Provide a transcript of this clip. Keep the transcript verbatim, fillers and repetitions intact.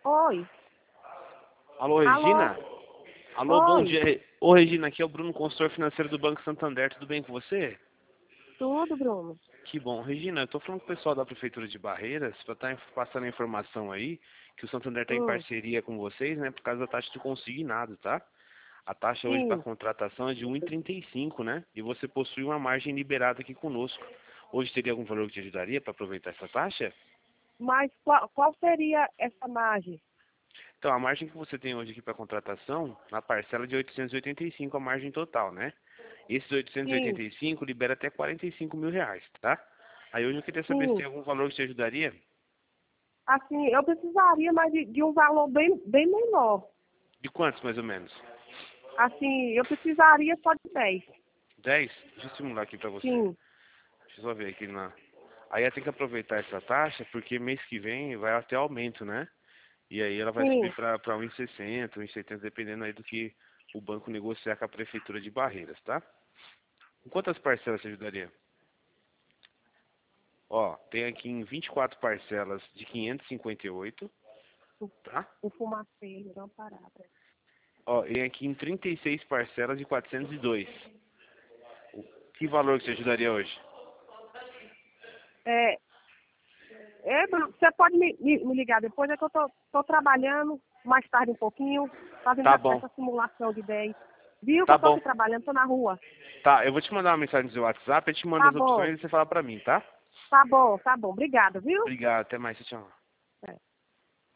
Oi. Alô, Regina? Alô? Alô, bom Oi. dia. Ô, Regina, aqui é o Bruno, consultor financeiro do Banco Santander. Tudo bem com você? Tudo, Bruno? Que bom. Regina, eu tô falando com o pessoal da Prefeitura de Barreiras para estar passando a informação aí que o Santander está em Hum. parceria com vocês, né, por causa da taxa de consignado, tá? A taxa hoje para Sim. contratação é de um vírgula trinta e cinco, né? E você possui uma margem liberada aqui conosco. Hoje teria algum valor que te ajudaria para aproveitar essa taxa? Mas qual, qual seria essa margem? Então, a margem que você tem hoje aqui para contratação, na parcela de oitocentos e oitenta e cinco a margem total, né? Esses oitocentos e Sim. oitenta e cinco libera até quarenta e cinco mil reais, tá? Aí hoje eu queria saber se Sim. tem algum valor que te ajudaria. Assim, eu precisaria mais de, de um valor bem, bem menor. De quantos, mais ou menos? Assim, eu precisaria só de dez. Dez? Deixa eu simular aqui para você. Sim. Deixa eu só ver aqui na... Aí ela tem que aproveitar essa taxa, porque mês que vem vai até aumento, né? E aí ela vai Sim. subir para um vírgula sessenta, um vírgula setenta, dependendo aí do que o banco negociar com a Prefeitura de Barreiras, tá? Com quantas parcelas te ajudaria? Ó, tem aqui em vinte e quatro parcelas de quinhentos e cinquenta e oito, O, tá? o fumaceiro, não parada. Ó, tem aqui em trinta e seis parcelas de quatrocentos e dois. O que valor que te ajudaria hoje? É, é, Bruno, você pode me, me, me ligar depois, é que eu tô, tô trabalhando mais tarde um pouquinho, fazendo Tá essa bom, essa simulação de dez. Viu que tá eu tô bom. aqui trabalhando, tô na rua. Tá, eu vou te mandar uma mensagem no seu WhatsApp, eu te mando Tá as bom, opções e você fala pra mim, tá? tá bom, tá bom. Obrigada, viu? Obrigado, até mais, tchau.